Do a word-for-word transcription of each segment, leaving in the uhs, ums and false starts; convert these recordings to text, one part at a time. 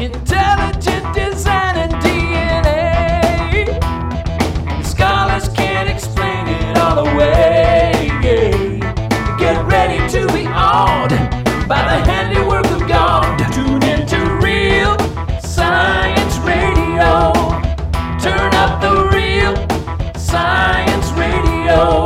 Intelligent design and D N A. Scholars can't explain it all away. Get ready to be awed by the handiwork of God. Tune into Real Science Radio. Turn up the Real Science Radio.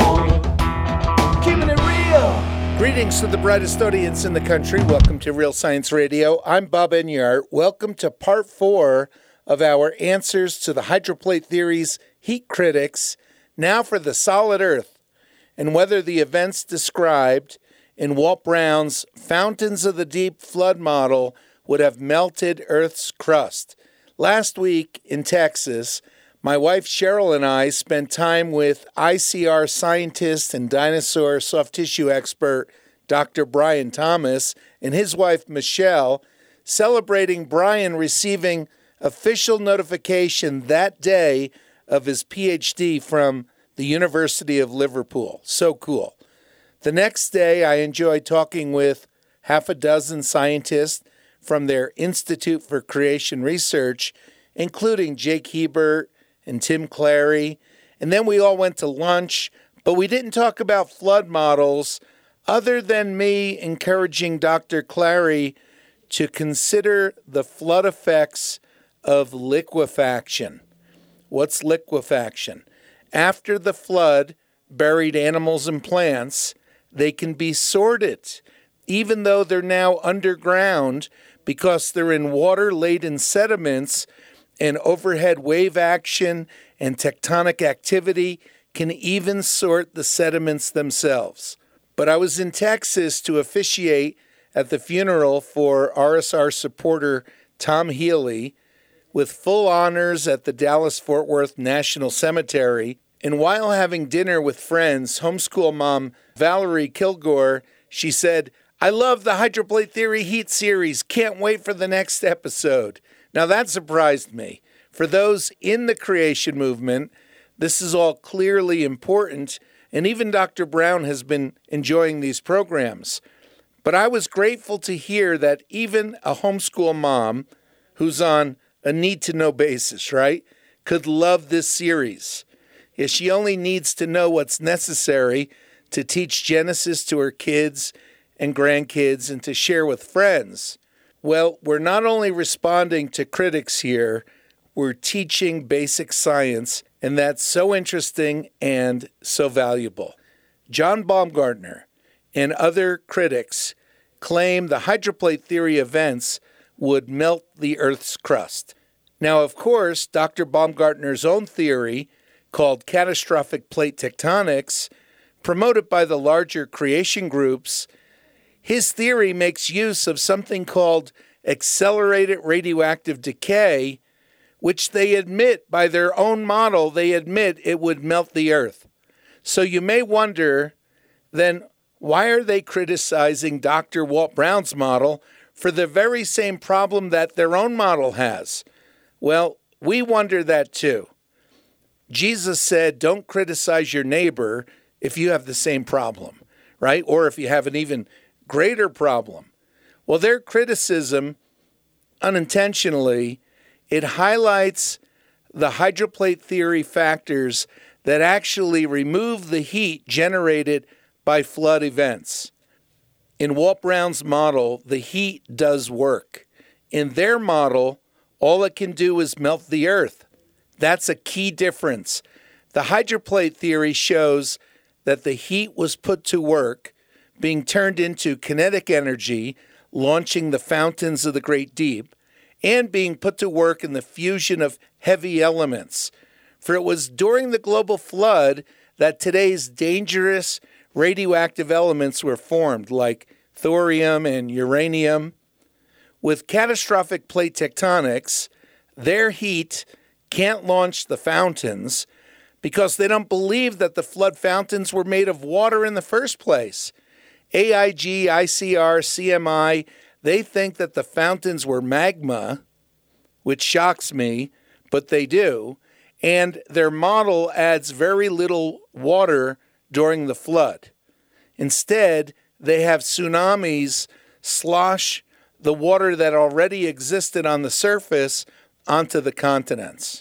Keeping it real. Greetings to the brightest audience in the country. Welcome to Real Science Radio. I'm Bob Enyart. Welcome to part four of our answers to the hydroplate theory's heat critics, now for the solid Earth, and whether the events described in Walt Brown's Fountains of the Deep flood model would have melted Earth's crust. Last week in Texas, my wife Cheryl and I spent time with I C R scientist and dinosaur soft tissue expert Doctor Brian Thomas and his wife Michelle, celebrating Brian receiving official notification that day of his P H D from the University of Liverpool. So cool. The next day, I enjoyed talking with half a dozen scientists from their Institute for Creation Research, including Jake Hebert and Tim Clary. And then we all went to lunch, but we didn't talk about flood models other than me encouraging Doctor Clary to consider the flood effects of liquefaction. What's liquefaction? After the flood buried animals and plants, they can be sorted, even though they're now underground because they're in water-laden sediments, and overhead wave action and tectonic activity can even sort the sediments themselves. But I was in Texas to officiate at the funeral for R S R supporter Tom Healy, with full honors at the Dallas-Fort Worth National Cemetery. And while having dinner with friends, homeschool mom Valerie Kilgore, she said, "I love the hydroplate theory heat series. Can't wait for the next episode." Now that surprised me. For those in the creation movement, this is all clearly important, and even Doctor Brown has been enjoying these programs. But I was grateful to hear that even a homeschool mom who's on a need-to-know basis, right, could love this series. Yeah, she only needs to know what's necessary to teach Genesis to her kids and grandkids and to share with friends. Well, we're not only responding to critics here, we're teaching basic science, and that's so interesting and so valuable. John Baumgartner and other critics claim the hydroplate theory events would melt the Earth's crust. Now, of course, Doctor Baumgartner's own theory, called catastrophic plate tectonics, promoted by the larger creation groups, his theory makes use of something called accelerated radioactive decay, which they admit by their own model, they admit it would melt the Earth. So you may wonder, then, why are they criticizing Doctor Walt Brown's model for the very same problem that their own model has? Well, we wonder that too. Jesus said, don't criticize your neighbor if you have the same problem, right? Or if you have an even greater problem. Well, their criticism, unintentionally, it highlights the hydroplate theory factors that actually remove the heat generated by flood events. In Walt Brown's model, the heat does work. In their model, all it can do is melt the Earth. That's a key difference. The hydroplate theory shows that the heat was put to work, being turned into kinetic energy, launching the fountains of the great deep, and being put to work in the fusion of heavy elements. For it was during the global flood that today's dangerous radioactive elements were formed, like thorium and uranium. With catastrophic plate tectonics, their heat can't launch the fountains because they don't believe that the flood fountains were made of water in the first place. A I G, I C R, C M I, they think that the fountains were magma, which shocks me, but they do, and their model adds very little water during the flood. Instead, they have tsunamis slosh the water that already existed on the surface onto the continents.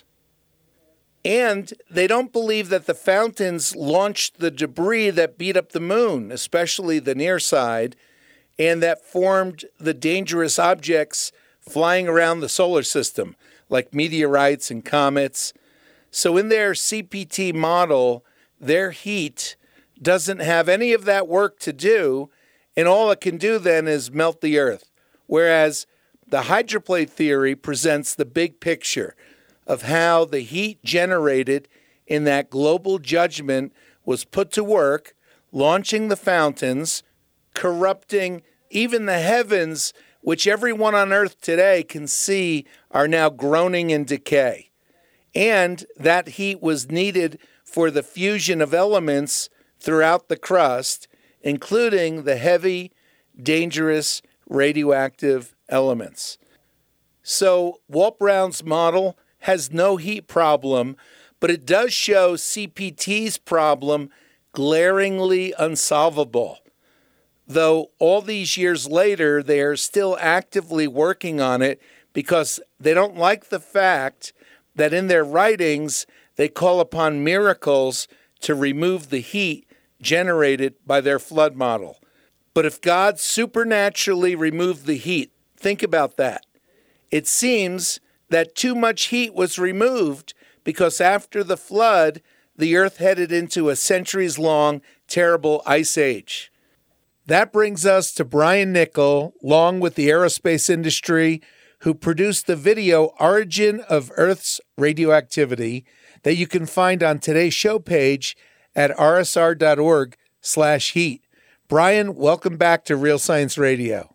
And they don't believe that the fountains launched the debris that beat up the moon, especially the near side, and that formed the dangerous objects flying around the solar system, like meteorites and comets. So in their C P T model, their heat doesn't have any of that work to do, and all it can do then is melt the Earth. Whereas the hydroplate theory presents the big picture of how the heat generated in that global judgment was put to work, launching the fountains, corrupting even the heavens, which everyone on Earth today can see are now groaning in decay. And that heat was needed for the fusion of elements throughout the crust, including the heavy, dangerous, radioactive elements. So Walt Brown's model has no heat problem, but it does show C P T's problem glaringly unsolvable. Though all these years later, they are still actively working on it because they don't like the fact that in their writings, they call upon miracles to remove the heat generated by their flood model. But if God supernaturally removed the heat, think about that. It seems that too much heat was removed because after the flood, the Earth headed into a centuries-long terrible ice age. That brings us to Brian Niccol, along with the aerospace industry, who produced the video Origin of Earth's Radioactivity that you can find on today's show page at r s r dot org slash heat. Brian, welcome back to Real Science Radio.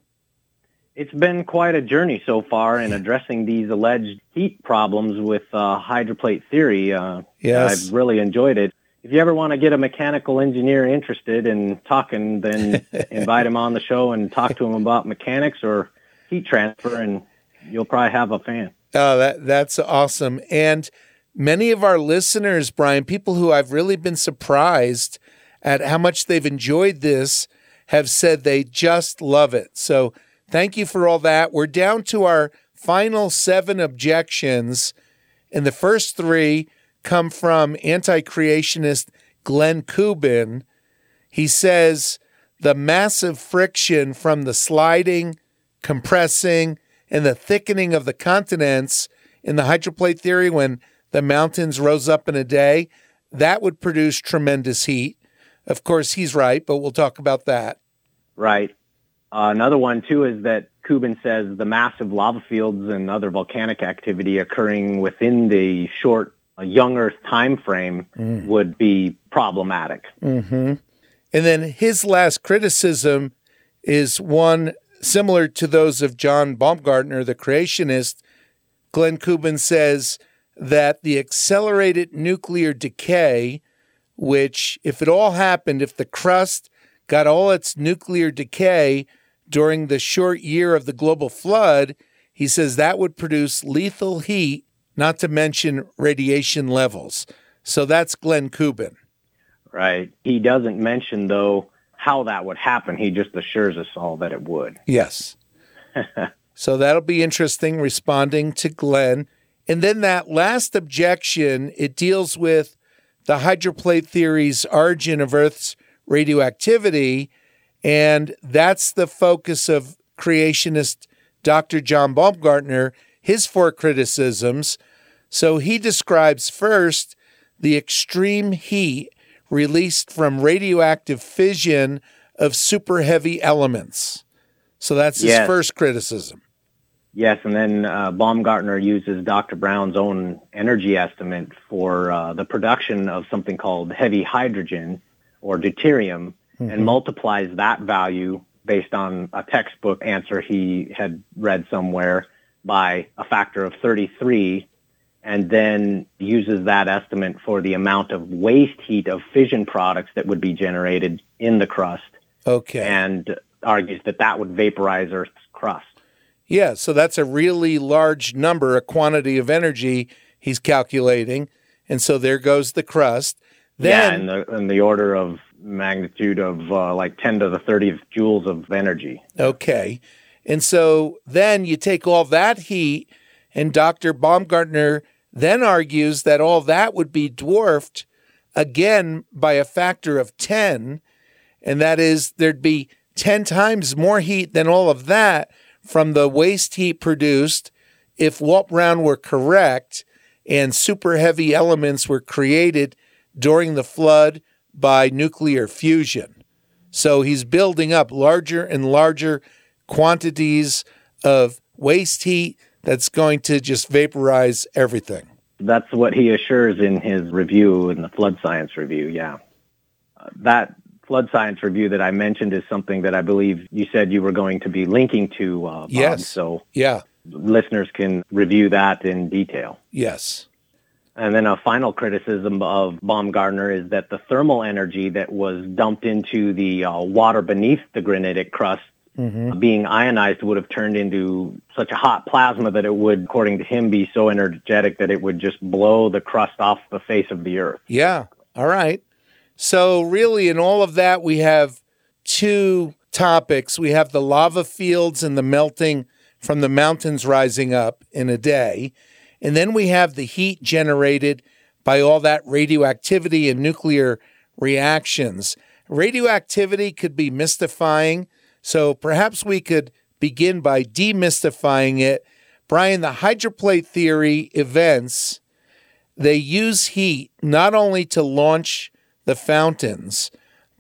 It's been quite a journey so far in addressing these alleged heat problems with uh, hydroplate theory. Uh, yes. I've really enjoyed it. If you ever want to get a mechanical engineer interested in talking, then invite him on the show and talk to him about mechanics or heat transfer, and you'll probably have a fan. Oh, that that's awesome. And many of our listeners, Brian, people who I've really been surprised at how much they've enjoyed this, have said they just love it. So thank you for all that. We're down to our final seven objections, and the first three come from anti-creationist Glenn Kubin. He says the massive friction from the sliding, compressing, and the thickening of the continents in the hydroplate theory when the mountains rose up in a day, that would produce tremendous heat. Of course, he's right, but we'll talk about that. Right. Uh, another one, too, is that Kubin says the massive lava fields and other volcanic activity occurring within the short a young Earth time frame mm. would be problematic. Mm-hmm. And then his last criticism is one similar to those of John Baumgartner, the creationist. Glenn Kubin says that the accelerated nuclear decay, which if it all happened, if the crust got all its nuclear decay during the short year of the global flood, he says that would produce lethal heat, not to mention radiation levels. So that's Glenn Kubin. Right. He doesn't mention, though, how that would happen. He just assures us all that it would. Yes. So that'll be interesting, responding to Glenn. And then that last objection, it deals with the hydroplate theory's origin of Earth's radioactivity, and that's the focus of creationist Doctor John Baumgartner, his four criticisms. So he describes first the extreme heat released from radioactive fission of super heavy elements. So that's his yes. first criticism. Yes, and then uh, Baumgartner uses Doctor Brown's own energy estimate for uh, the production of something called heavy hydrogen or deuterium, mm-hmm. and multiplies that value based on a textbook answer he had read somewhere by a factor of thirty-three, and then uses that estimate for the amount of waste heat of fission products that would be generated in the crust. Okay. And argues that that would vaporize Earth's crust. Yeah, so that's a really large number, a quantity of energy he's calculating, and so there goes the crust. Then, yeah, in the, in the order of magnitude of uh, like ten to the thirtieth joules of energy. Okay. And so then you take all that heat, and Doctor Baumgartner then argues that all that would be dwarfed again by a factor of ten, and that is there'd be ten times more heat than all of that from the waste heat produced if Walt Brown were correct and super heavy elements were created during the flood by nuclear fusion. So he's building up larger and larger quantities of waste heat that's going to just vaporize everything. That's what he assures in his review, in the Flood Science Review, yeah. Uh, that Flood Science Review that I mentioned is something that I believe you said you were going to be linking to, uh, Bob, yes. So yeah. listeners can review that in detail. Yes. And then a final criticism of Baumgartner is that the thermal energy that was dumped into the uh, water beneath the granitic crust mm-hmm. being ionized would have turned into such a hot plasma that it would, according to him, be so energetic that it would just blow the crust off the face of the earth. Yeah. All right. So really in all of that, we have two topics. We have the lava fields and the melting from the mountains rising up in a day. And then we have the heat generated by all that radioactivity and nuclear reactions. Radioactivity could be mystifying, so perhaps we could begin by demystifying it. Brian, the hydroplate theory events, they use heat not only to launch the fountains,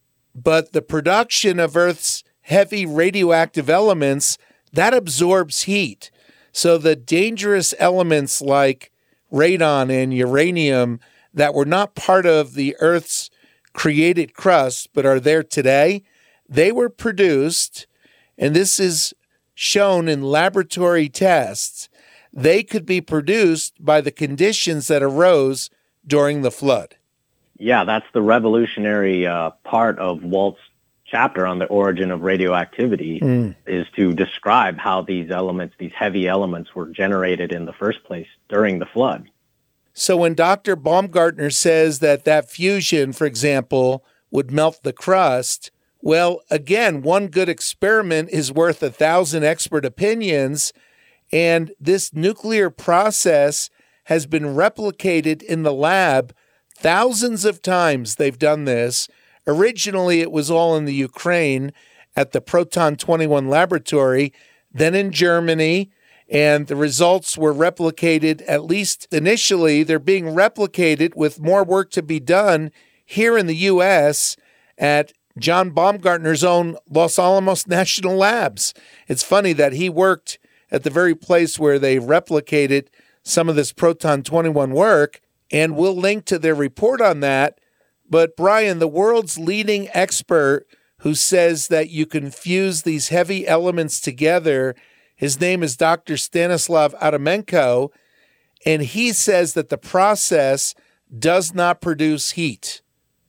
but the production of Earth's heavy radioactive elements, that absorbs heat. So the dangerous elements like radon and uranium that were not part of the Earth's created crust but are there today, they were produced, and this is shown in laboratory tests, they could be produced by the conditions that arose during the flood. Yeah, that's the revolutionary uh, part of Walt's chapter on the origin of radioactivity mm. is to describe how these elements, these heavy elements, were generated in the first place during the flood. So when Doctor Baumgartner says that that fusion, for example, would melt the crust, well, again, one good experiment is worth a thousand expert opinions, and this nuclear process has been replicated in the lab thousands of times. They've done this. Originally, it was all in the Ukraine at the Proton twenty-one laboratory, then in Germany, and the results were replicated, at least initially. They're being replicated with more work to be done here in the U S at John Baumgartner's own Los Alamos National Labs. It's funny that he worked at the very place where they replicated some of this Proton twenty-one work, and we'll link to their report on that. But Brian, the world's leading expert who says that you can fuse these heavy elements together, his name is Doctor Stanislav Adamenko, and he says that the process does not produce heat.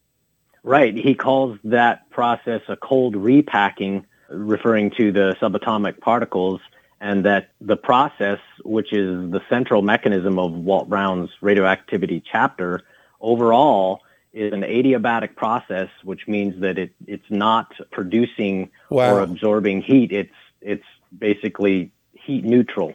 Right. He calls that process a cold repacking, referring to the subatomic particles, and that the process, which is the central mechanism of Walt Brown's radioactivity chapter, overall is an adiabatic process, which means that it, it's not producing wow. or absorbing heat. It's it's basically heat neutral.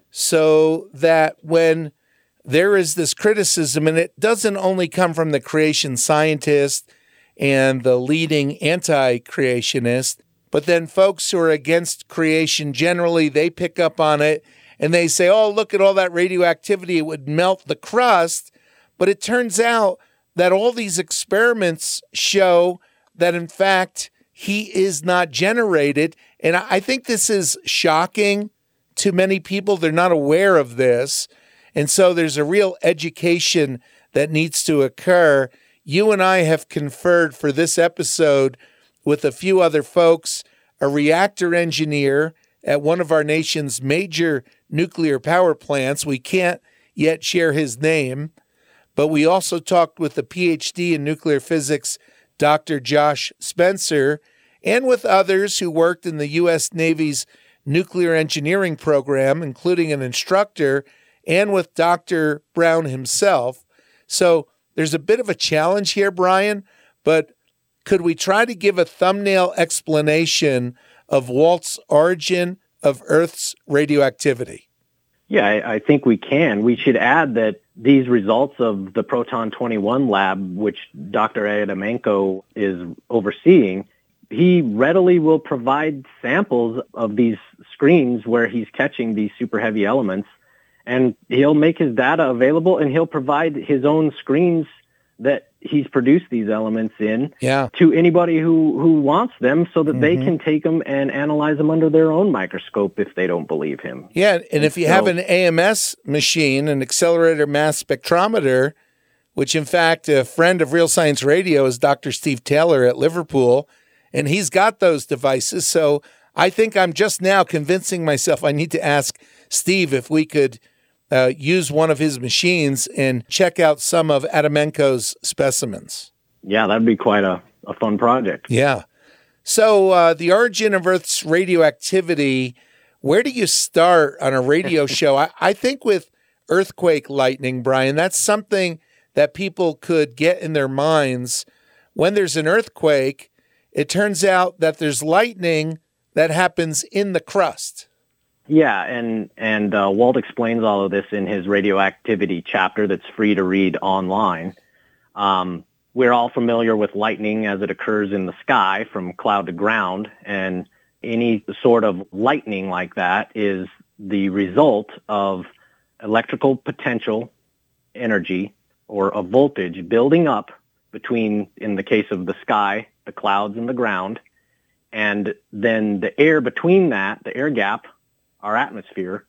So that when there is this criticism, and it doesn't only come from the creation scientist and the leading anti-creationist, but then folks who are against creation generally, they pick up on it and they say, oh, look at all that radioactivity, it would melt the crust. But it turns out that all these experiments show that, in fact, heat is not generated. And I think this is shocking to many people. They're not aware of this. And so there's a real education that needs to occur. You and I have conferred for this episode with a few other folks, a reactor engineer at one of our nation's major nuclear power plants. We can't yet share his name. But we also talked with a P H D in nuclear physics, Doctor Josh Spencer, and with others who worked in the U S Navy's nuclear engineering program, including an instructor, and with Doctor Brown himself. So there's a bit of a challenge here, Brian, but could we try to give a thumbnail explanation of Walt's origin of Earth's radioactivity? Yeah, I, I think we can. We should add that these results of the Proton twenty-one lab, which Doctor Adamenko is overseeing, he readily will provide samples of these screens where he's catching these super heavy elements, and he'll make his data available, and he'll provide his own screens that he's produced these elements in yeah. to anybody who, who wants them, so that mm-hmm. they can take them and analyze them under their own microscope if they don't believe him. Yeah, and if you so, have an A M S machine, an accelerator mass spectrometer, which in fact a friend of Real Science Radio is Doctor Steve Taylor at Liverpool, and he's got those devices. So I think I'm just now convincing myself I need to ask Steve if we could Uh, use one of his machines and check out some of Adamenko's specimens. Yeah, that'd be quite a, a fun project. Yeah. So uh, the origin of Earth's radioactivity, where do you start on a radio show? I, I think with earthquake lightning, Brian, that's something that people could get in their minds. When there's an earthquake, it turns out that there's lightning that happens in the crust. Yeah, and and uh, Walt explains all of this in his radioactivity chapter that's free to read online. Um, we're all familiar with lightning as it occurs in the sky from cloud to ground, and any sort of lightning like that is the result of electrical potential energy or a voltage building up between, in the case of the sky, the clouds and the ground, and then the air between that, the air gap, our atmosphere.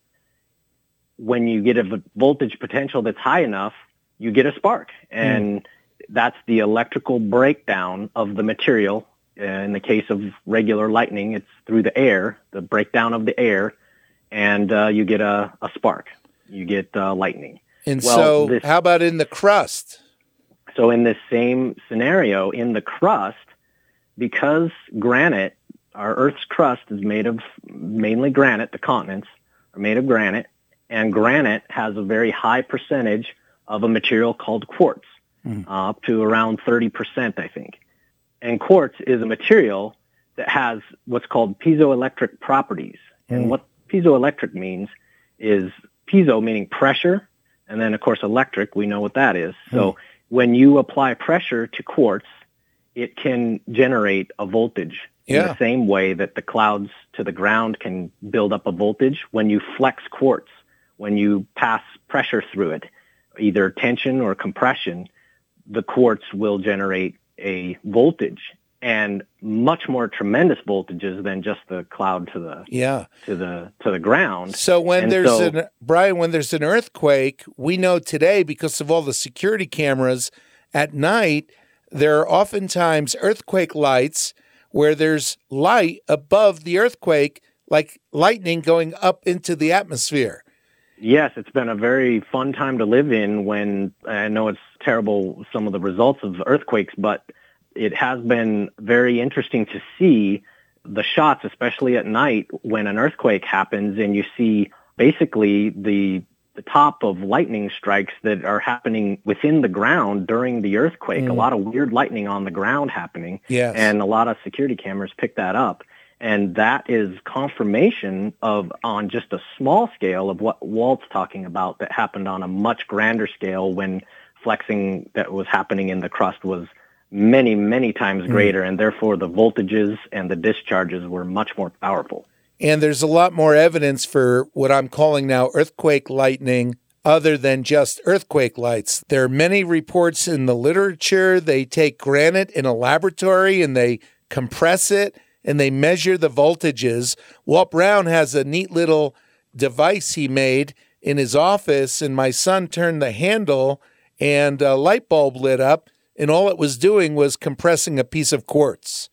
When you get a voltage potential that's high enough, you get a spark. And mm. that's the electrical breakdown of the material. In the case of regular lightning, it's through the air, the breakdown of the air, and uh, you get a, a spark. You get uh, lightning. And well, so this, how about in the crust? So in this same scenario, in the crust, because granite, our Earth's crust is made of mainly granite, the continents are made of granite, and granite has a very high percentage of a material called quartz, mm. uh, up to around thirty percent, I think. And quartz is a material that has what's called piezoelectric properties. Mm. And what piezoelectric means is piezo meaning pressure, and then, of course, electric, we know what that is. Mm. So when you apply pressure to quartz, it can generate a voltage. Yeah. In the same way that the clouds to the ground can build up a voltage. When you flex quartz, when you pass pressure through it, either tension or compression, the quartz will generate a voltage, and much more tremendous voltages than just the cloud to the yeah. to the to the ground. So when and there's so, an Brian, when there's an earthquake, we know today because of all the security cameras at night, there are oftentimes earthquake lights where there's light above the earthquake, like lightning going up into the atmosphere. Yes, it's been a very fun time to live in when, I know it's terrible, some of the results of earthquakes, but it has been very interesting to see the shots, especially at night when an earthquake happens and you see basically the the top of lightning strikes that are happening within the ground during the earthquake. Mm. A lot of weird lightning on the ground happening. Yes. And a lot of security cameras pick that up. And that is confirmation of, on just a small scale, of what Walt's talking about that happened on a much grander scale when flexing that was happening in the crust was many, many times greater. Mm. And therefore the voltages and the discharges were much more powerful. And there's a lot more evidence for what I'm calling now earthquake lightning other than just earthquake lights. There are many reports in the literature. They take granite in a laboratory and they compress it and they measure the voltages. Walt Brown has a neat little device he made in his office, and my son turned the handle and a light bulb lit up, and all it was doing was compressing a piece of quartz.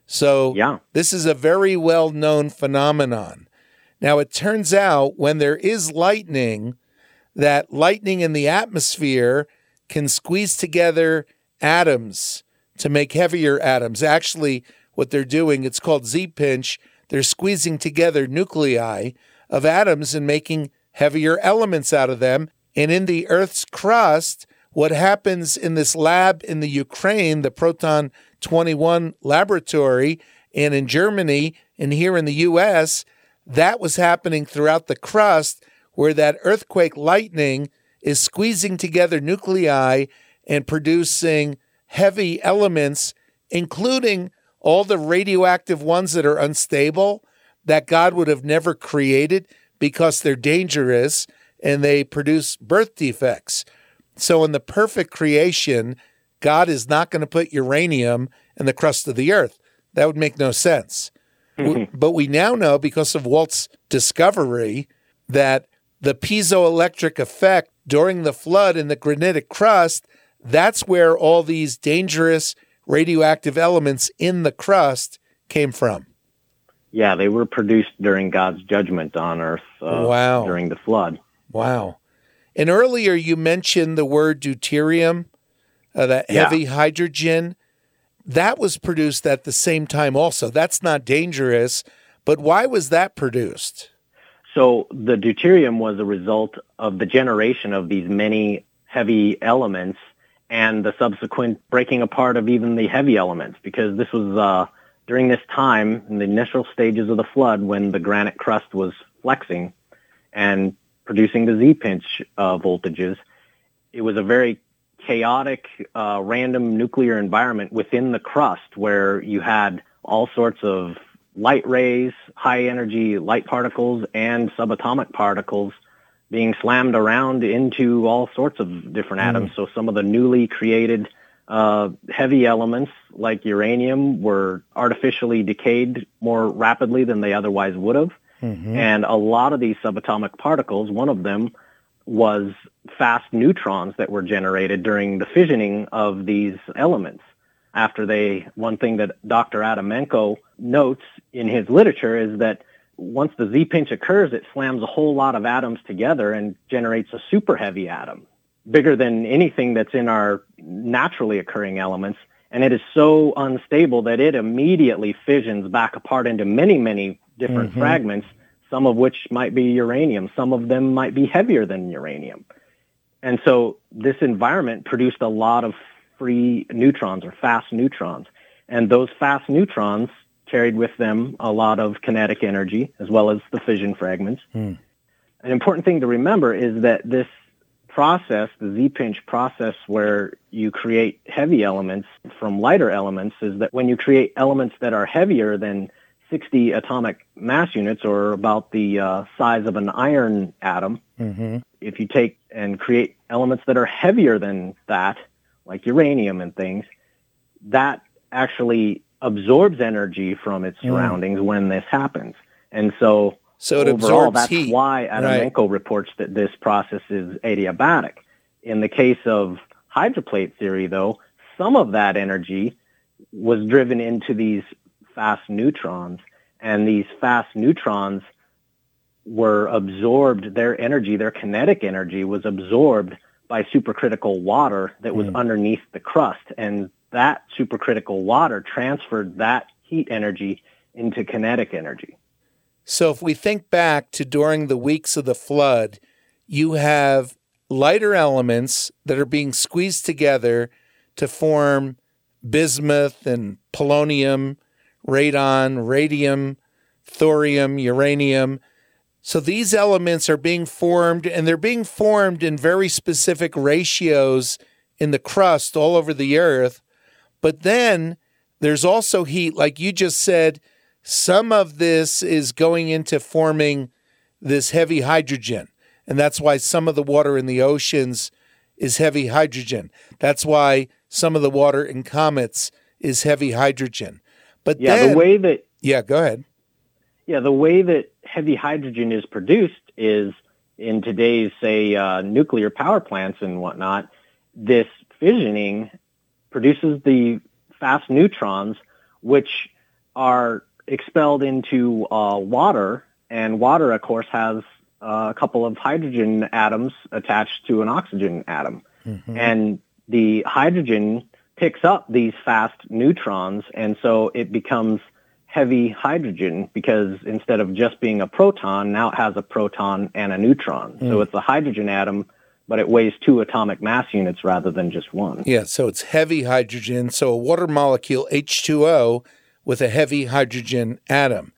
So yeah. This is a very well-known phenomenon. Now, it turns out when there is lightning, that lightning in the atmosphere can squeeze together atoms to make heavier atoms. Actually, what they're doing, it's called Z-pinch. They're squeezing together nuclei of atoms and making heavier elements out of them. And in the Earth's crust, what happens in this lab in the Ukraine, the Proton twenty-one laboratory, and in Germany and here in the U S, that was happening throughout the crust where that earthquake lightning is squeezing together nuclei and producing heavy elements, including all the radioactive ones that are unstable that God would have never created because they're dangerous and they produce birth defects. So in the perfect creation, God is not going to put uranium in the crust of the earth. That would make no sense. Mm-hmm. But we now know, because of Walt's discovery, that the piezoelectric effect during the flood in the granitic crust, that's where all these dangerous radioactive elements in the crust came from. Yeah, they were produced during God's judgment on earth uh, wow. during the flood. Wow. And earlier you mentioned the word deuterium, uh, that yeah. heavy hydrogen. That was produced at the same time also. That's not dangerous, but why was that produced? So the deuterium was a result of the generation of these many heavy elements and the subsequent breaking apart of even the heavy elements, because this was uh, during this time, in the initial stages of the flood, when the granite crust was flexing and producing the Z-pinch uh, voltages. It was a very chaotic, uh, random nuclear environment within the crust where you had all sorts of light rays, high-energy light particles, and subatomic particles being slammed around into all sorts of different mm. atoms. So some of the newly created uh, heavy elements, like uranium, were artificially decayed more rapidly than they otherwise would have. Mm-hmm. And a lot of these subatomic particles, one of them was fast neutrons that were generated during the fissioning of these elements. After they, one thing that Doctor Adamenko notes in his literature is that once the Z-pinch occurs, it slams a whole lot of atoms together and generates a super heavy atom, bigger than anything that's in our naturally occurring elements. And it is so unstable that it immediately fissions back apart into many, many different mm-hmm. fragments, some of which might be uranium, some of them might be heavier than uranium. And so this environment produced a lot of free neutrons or fast neutrons. And those fast neutrons carried with them a lot of kinetic energy as well as the fission fragments. Mm. An important thing to remember is that this process, the Z-pinch process where you create heavy elements from lighter elements, is that when you create elements that are heavier than sixty atomic mass units, or about the uh, size of an iron atom, mm-hmm. if you take and create elements that are heavier than that, like uranium and things, that actually absorbs energy from its surroundings mm. when this happens. And so, so it overall, absorbs that's heat. why Adamenko right. reports that this process is adiabatic. In the case of hydroplate theory, though, some of that energy was driven into these fast neutrons, and these fast neutrons were absorbed, their energy, their kinetic energy was absorbed by supercritical water that was mm. underneath the crust. And that supercritical water transferred that heat energy into kinetic energy. So if we think back to during the weeks of the flood, you have lighter elements that are being squeezed together to form bismuth and polonium, radon, radium, thorium, uranium. So these elements are being formed, and they're being formed in very specific ratios in the crust all over the earth. But then there's also heat, like you just said. Some of this is going into forming this heavy hydrogen, and that's why some of the water in the oceans is heavy hydrogen. That's why some of the water in comets is heavy hydrogen. But yeah, then, the way that yeah, go ahead. Yeah, the way that heavy hydrogen is produced is in today's, say, uh, nuclear power plants and whatnot. This fissioning produces the fast neutrons, which are expelled into uh, water, and water, of course, has uh, a couple of hydrogen atoms attached to an oxygen atom. Mm-hmm. And the hydrogen picks up these fast neutrons, and so it becomes heavy hydrogen, because instead of just being a proton, now it has a proton and a neutron. Mm. So it's a hydrogen atom, but it weighs two atomic mass units rather than just one. Yeah, so it's heavy hydrogen. So a water molecule, H two O, with a heavy hydrogen atom.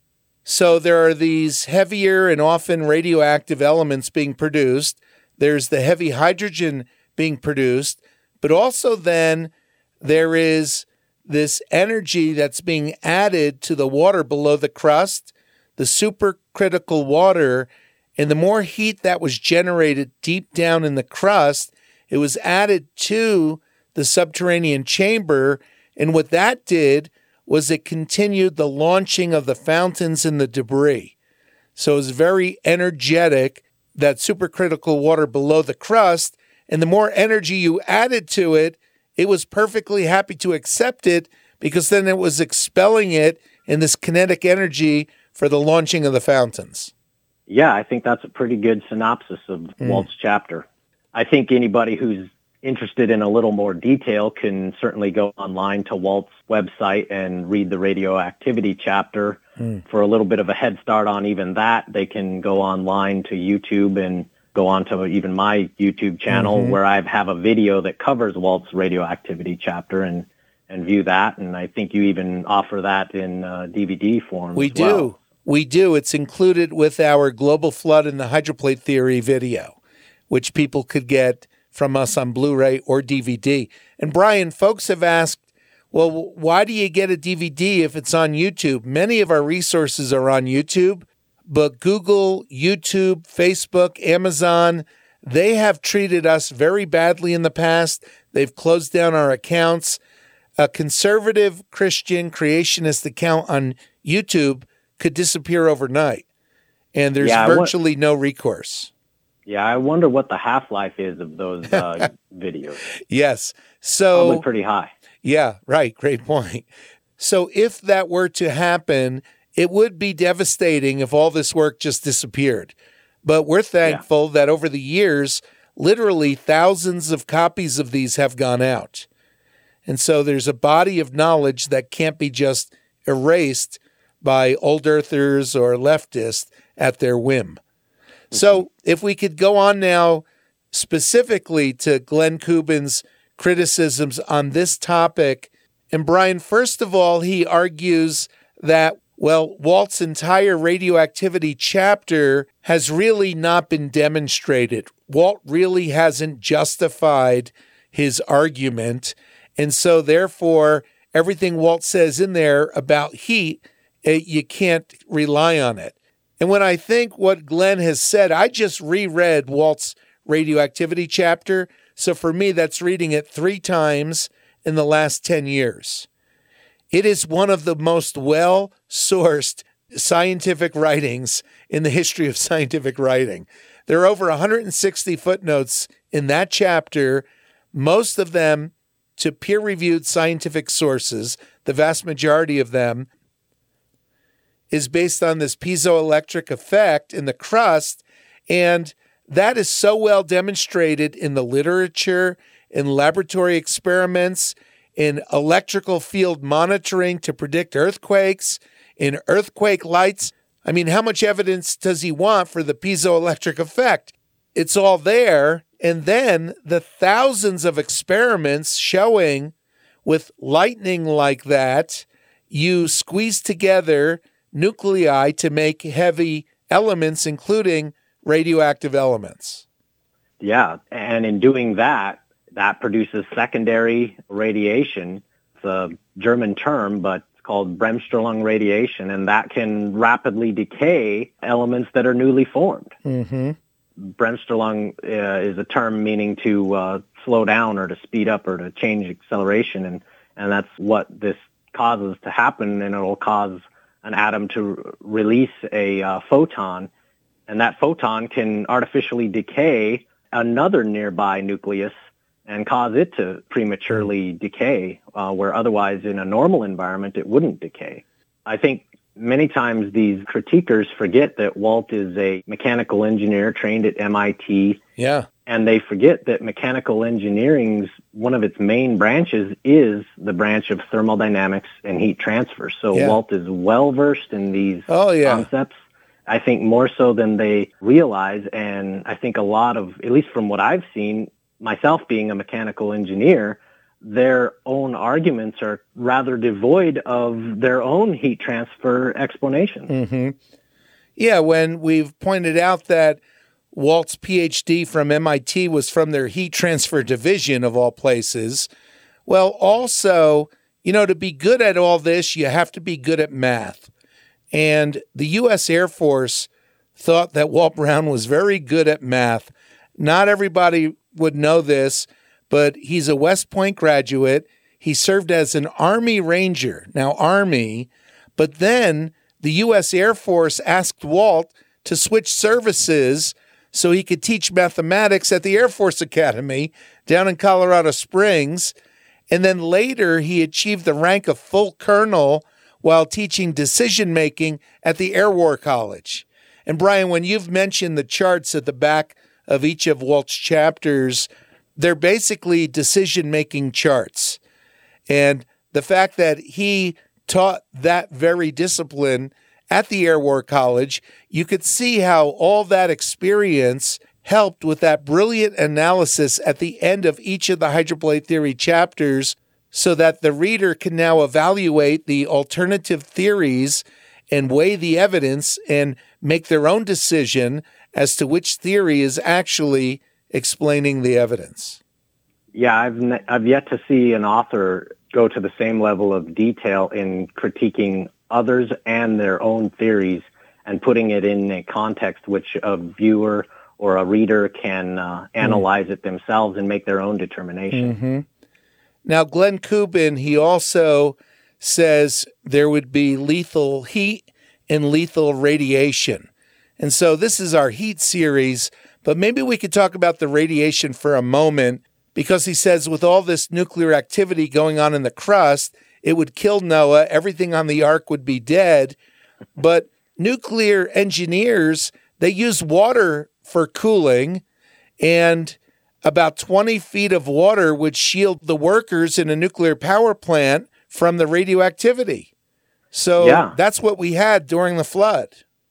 So there are these heavier and often radioactive elements being produced. There's the heavy hydrogen being produced, but also then there is this energy that's being added to the water below the crust, the supercritical water, and the more heat that was generated deep down in the crust, it was added to the subterranean chamber, and what that did was it continued the launching of the fountains and the debris. So it was very energetic, that supercritical water below the crust, and the more energy you added to it, it was perfectly happy to accept it because then it was expelling it in this kinetic energy for the launching of the fountains. Yeah, I think that's a pretty good synopsis of mm. Walt's chapter. I think anybody who's interested in a little more detail can certainly go online to Walt's website and read the radioactivity chapter. Mm. For a little bit of a head start on even that, they can go online to YouTube and go on to even my YouTube channel mm-hmm. where I have a video that covers Walt's radioactivity chapter and, and view that. And I think you even offer that in uh, D V D form. We as well. do. We do. It's included with our Global Flood and the Hydroplate Theory video, which people could get from us on Blu-ray or D V D. And Brian, folks have asked, well, why do you get a D V D if it's on YouTube? Many of our resources are on YouTube, but Google, YouTube, Facebook, Amazon, they have treated us very badly in the past. They've closed down our accounts. A conservative Christian creationist account on YouTube could disappear overnight, and there's yeah, virtually w- no recourse. Yeah, I wonder what the half-life is of those uh, videos. Yes. So probably pretty high. Yeah, right. Great point. So if that were to happen, it would be devastating if all this work just disappeared. But we're thankful yeah. that over the years, literally thousands of copies of these have gone out. And so there's a body of knowledge that can't be just erased by old earthers or leftists at their whim. Mm-hmm. So if we could go on now specifically to Glenn Kubin's criticisms on this topic. And Brian, first of all, he argues that, well, Walt's entire radioactivity chapter has really not been demonstrated. Walt really hasn't justified his argument. And so therefore, everything Walt says in there about heat, it, you can't rely on it. And when I think what Glenn has said, I just reread Walt's radioactivity chapter. So for me, that's reading it three times in the last ten years. It is one of the most well-sourced scientific writings in the history of scientific writing. There are over one hundred sixty footnotes in that chapter, most of them to peer-reviewed scientific sources. The vast majority of them is based on this piezoelectric effect in the crust, and that is so well demonstrated in the literature, in laboratory experiments, in electrical field monitoring to predict earthquakes, in earthquake lights. I mean, how much evidence does he want for the piezoelectric effect? It's all there. And then the thousands of experiments showing with lightning like that, you squeeze together nuclei to make heavy elements, including radioactive elements. Yeah, and in doing that, that produces secondary radiation. It's a German term, but it's called Bremsstrahlung radiation, and that can rapidly decay elements that are newly formed. Mm-hmm. Bremsstrahlung uh, is a term meaning to uh, slow down or to speed up or to change acceleration, and, and that's what this causes to happen, and it'll cause an atom to release a uh, photon, and that photon can artificially decay another nearby nucleus and cause it to prematurely decay, uh, where otherwise in a normal environment it wouldn't decay. I think many times these critiquers forget that Walt is a mechanical engineer trained at M I T. Yeah. And they forget that mechanical engineering's one of its main branches is the branch of thermodynamics and heat transfer. So yeah. Walt is well-versed in these oh, yeah. concepts. I think more so than they realize, and I think a lot of, at least from what I've seen, myself being a mechanical engineer, their own arguments are rather devoid of their own heat transfer explanation. Mm-hmm. Yeah, when we've pointed out that Walt's P H D from M I T was from their heat transfer division of all places. Well, also, you know, to be good at all this, you have to be good at math. And the U S Air Force thought that Walt Brown was very good at math. Not everybody would know this, but he's a West Point graduate. He served as an Army Ranger, now Army, but then the U S Air Force asked Walt to switch services so he could teach mathematics at the Air Force Academy down in Colorado Springs. And then later he achieved the rank of full colonel while teaching decision-making at the Air War College. And Brian, when you've mentioned the charts at the back of each of Walt's chapters, they're basically decision-making charts. And the fact that he taught that very discipline at the Air War College, you could see how all that experience helped with that brilliant analysis at the end of each of the hydroplate theory chapters so that the reader can now evaluate the alternative theories and weigh the evidence and make their own decision as to which theory is actually explaining the evidence. Yeah, I've ne- I've yet to see an author go to the same level of detail in critiquing others and their own theories and putting it in a context which a viewer or a reader can uh, analyze mm. it themselves and make their own determination. Mm-hmm. Now, Glenn Kubin, he also says there would be lethal heat and lethal radiation. And so this is our heat series, but maybe we could talk about the radiation for a moment, because he says with all this nuclear activity going on in the crust, it would kill Noah, everything on the ark would be dead. But nuclear engineers, they use water for cooling, and about twenty feet of water would shield the workers in a nuclear power plant from the radioactivity. So yeah. That's what we had during the flood.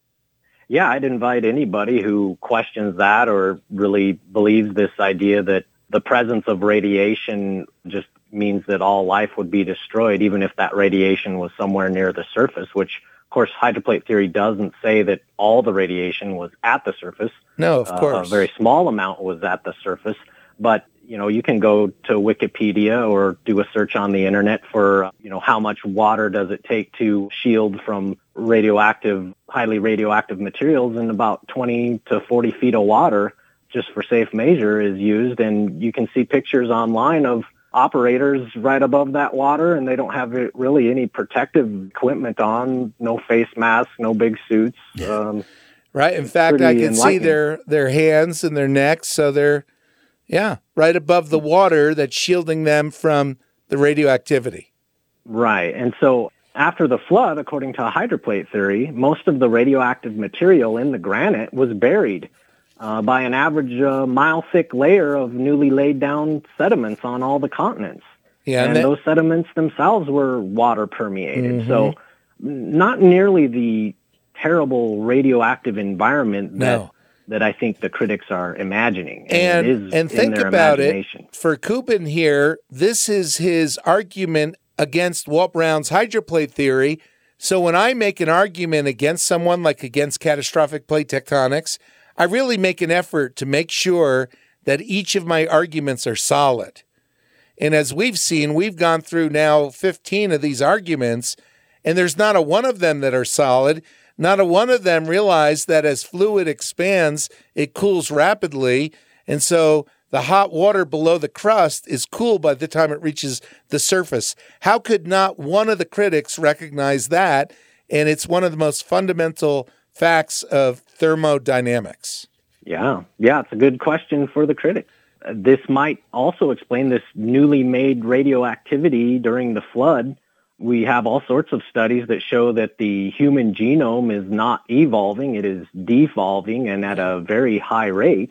Yeah, I'd invite anybody who questions that or really believes this idea that the presence of radiation just means that all life would be destroyed, even if that radiation was somewhere near the surface, which, of course, hydroplate theory doesn't say that all the radiation was at the surface. No, of course. Uh, a very small amount was at the surface. But, you know, you can go to Wikipedia or do a search on the internet for, you know, how much water does it take to shield from radioactive, highly radioactive materials, and about twenty to forty feet of water just for safe measure is used. And you can see pictures online of operators right above that water, and they don't have really any protective equipment on, no face masks, no big suits. Um, right. In fact, I can see their, their hands and their necks. So they're, yeah, right above the water that's shielding them from the radioactivity. Right. And so after the flood, according to hydroplate theory, most of the radioactive material in the granite was buried Uh, by an average uh, mile-thick layer of newly laid down sediments on all the continents. Yeah, and and that- those sediments themselves were water-permeated. Mm-hmm. So not nearly the terrible radioactive environment that, no. that I think the critics are imagining. And, and, it is and think in their about imagination. it, for Kubin here, this is his argument against Walt Brown's hydroplate theory. So when I make an argument against someone, like against catastrophic plate tectonics, I really make an effort to make sure that each of my arguments are solid. And as we've seen, we've gone through now fifteen of these arguments, and there's not a one of them that are solid. Not a one of them realize that as fluid expands, it cools rapidly. And so the hot water below the crust is cool by the time it reaches the surface. How could not one of the critics recognize that? And it's one of the most fundamental facts of thermodynamics. Yeah, yeah, it's a good question for the critics. Uh, this might also explain this newly made radioactivity during the flood. We have all sorts of studies that show that the human genome is not evolving, it is devolving, and at a very high rate.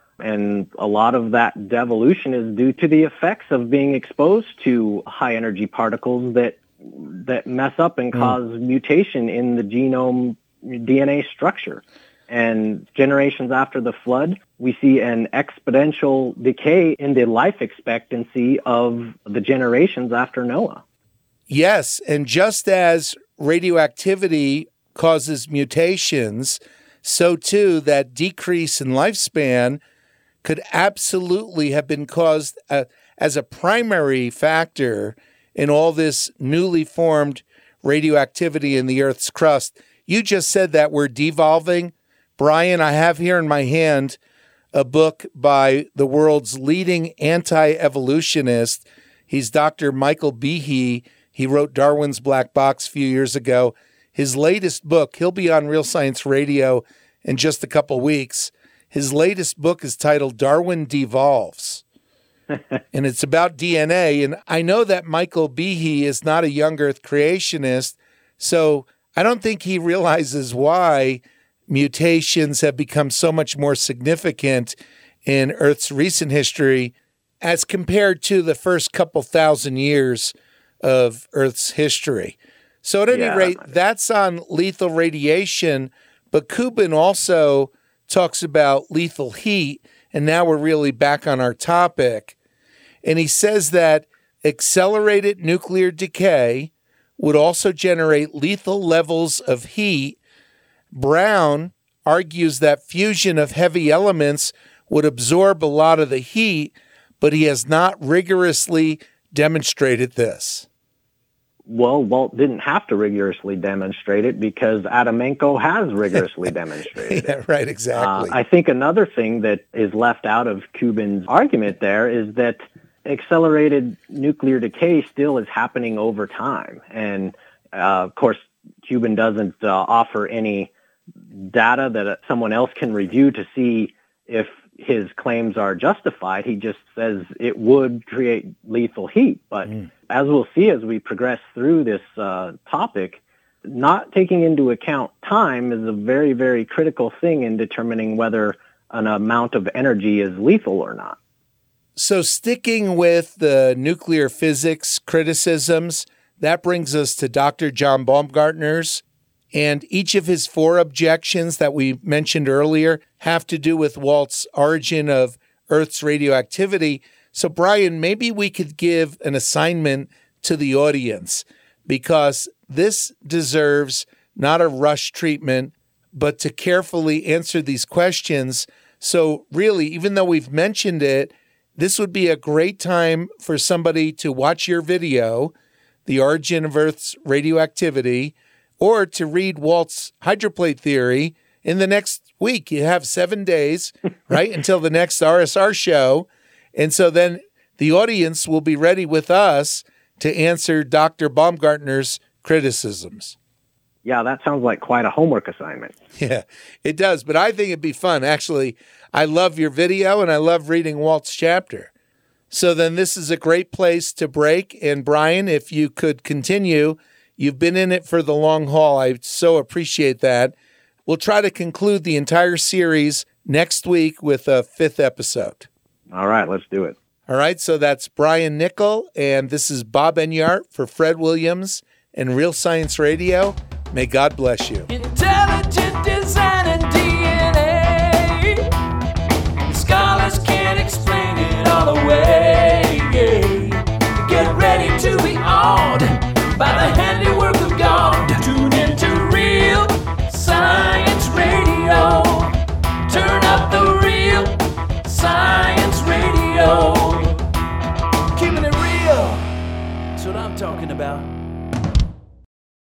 And a lot of that devolution is due to the effects of being exposed to high-energy particles that that mess up and cause mm. mutation in the genome D N A structure. And generations after the flood, we see an exponential decay in the life expectancy of the generations after Noah. Yes, and just as radioactivity causes mutations, so too that decrease in lifespan could absolutely have been caused uh, as a primary factor in all this newly formed radioactivity in the Earth's crust. You just said that word devolving. Brian, I have here in my hand a book by the world's leading anti-evolutionist. He's Doctor Michael Behe. He wrote Darwin's Black Box a few years ago. His latest book, he'll be on Real Science Radio in just a couple weeks. His latest book is titled Darwin Devolves, and it's about D N A. And I know that Michael Behe is not a young Earth creationist, so I don't think he realizes why mutations have become so much more significant in Earth's recent history as compared to the first couple thousand years of Earth's history. So at any yeah. rate, that's on lethal radiation, but Kubin also talks about lethal heat, and now we're really back on our topic. And he says that accelerated nuclear decay would also generate lethal levels of heat. Brown argues that fusion of heavy elements would absorb a lot of the heat, but he has not rigorously demonstrated this. Well, Walt didn't have to rigorously demonstrate it because Adamenko has rigorously demonstrated yeah, it. Right, exactly. Uh, I think another thing that is left out of Kubin's argument there is that accelerated nuclear decay still is happening over time. And, uh, of course, Kubin doesn't uh, offer any data that someone else can review to see if his claims are justified. He just says it would create lethal heat. But mm. as we'll see as we progress through this uh, topic, not taking into account time is a very, very critical thing in determining whether an amount of energy is lethal or not. So sticking with the nuclear physics criticisms, that brings us to Doctor John Baumgartner's. And each of his four objections that we mentioned earlier have to do with Walt's origin of Earth's radioactivity. So, Brian, maybe we could give an assignment to the audience, because this deserves not a rush treatment, but to carefully answer these questions. So, really, even though we've mentioned it, this would be a great time for somebody to watch your video, The Origin of Earth's Radioactivity, or to read Walt's hydroplate theory in the next week. You have seven days, right, until the next R S R show. And so then the audience will be ready with us to answer Doctor Baumgartner's criticisms. Yeah, that sounds like quite a homework assignment. Yeah, it does. But I think it'd be fun. Actually, I love your video and I love reading Walt's chapter. So then this is a great place to break. And Brian, if you could continue, you've been in it for the long haul. I so appreciate that. We'll try to conclude the entire series next week with a fifth episode. All right, let's do it. All right, so that's Brian Nichol, and this is Bob Enyart for Fred Williams and Real Science Radio. May God bless you. Intelligent design and D N A. Scholars can't explain it all away.